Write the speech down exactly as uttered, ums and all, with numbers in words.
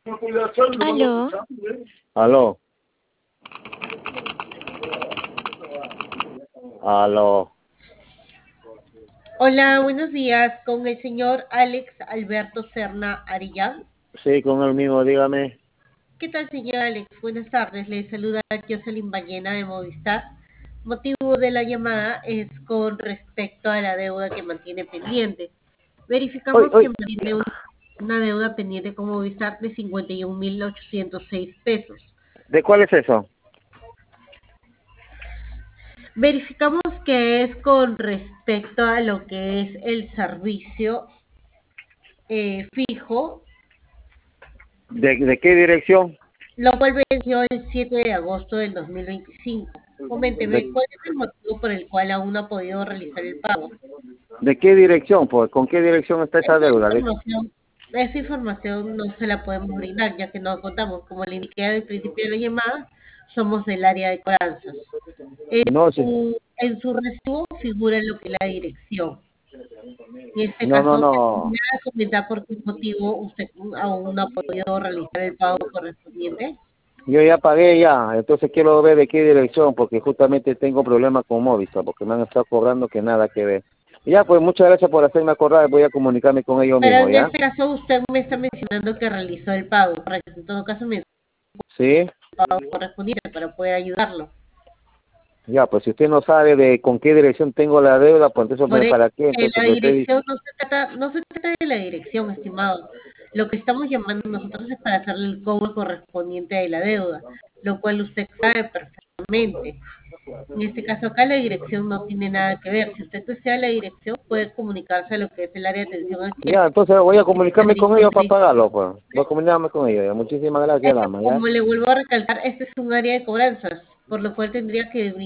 Aló. Aló. Aló. Hola, buenos días, con el señor Alex Alberto Serna Arillán. Sí, con el mismo, dígame. ¿Qué tal, señor Alex? Buenas tardes, le saluda Jocelyn Ballena de Movistar. Motivo de la llamada es con respecto a la deuda que mantiene pendiente. Hoy, Verificamos que hoy. mantiene un- una deuda pendiente con Movistar de cincuenta y un mil ochocientos seis pesos. ¿De cuál es eso? Verificamos que es con respecto a lo que es el servicio eh, fijo, ¿De, de qué dirección? lo cual venció el siete de agosto del dos mil veinticinco. ¿De, Coménteme, ¿cuál es el motivo por el cual aún no ha podido realizar el pago? de qué dirección? Pues, ¿con qué dirección está esa Esa deuda? ¿De- información, esa información no se la podemos brindar, ya que no contamos, como le indiqué al principio de la llamada, somos del área de cobranzas. En No, sí. su, en su recibo figura lo que es la dirección. En este No, no, caso, no. ¿me va a comentar por qué motivo usted aún no ha podido realizar el pago correspondiente? Yo ya pagué ya, entonces quiero ver de qué dirección, porque justamente tengo problemas con Movistar, porque me han estado cobrando que nada que ver. Ya, pues muchas gracias por hacerme acordar, voy a comunicarme con ellos Pero mismos, en ¿ya? este caso usted me está mencionando que realizó el pago, correcto. En todo caso, me el Sí. pago correspondiente para poder ayudarlo. Ya, pues si usted no sabe de con qué dirección tengo la deuda, pues entonces, Por pues, eso, ¿para qué? eh, Entonces, la pues, usted dirección no se trata, no se trata de la dirección, estimado. Lo que estamos llamando nosotros es para hacerle el cobro correspondiente de la deuda, lo cual usted sabe perfectamente. En este caso acá la dirección no tiene nada que ver. Si usted desea la dirección, puede comunicarse a lo que es el área de atención al ya, cliente. entonces voy a comunicarme con Servicio ellos para de- pagarlo, pues. Voy a comunicarme con ellos. Ya. Muchísimas gracias, Esto, dama, ¿ya? como le vuelvo a recalcar, este es un área de cobranzas, por lo cual tendría que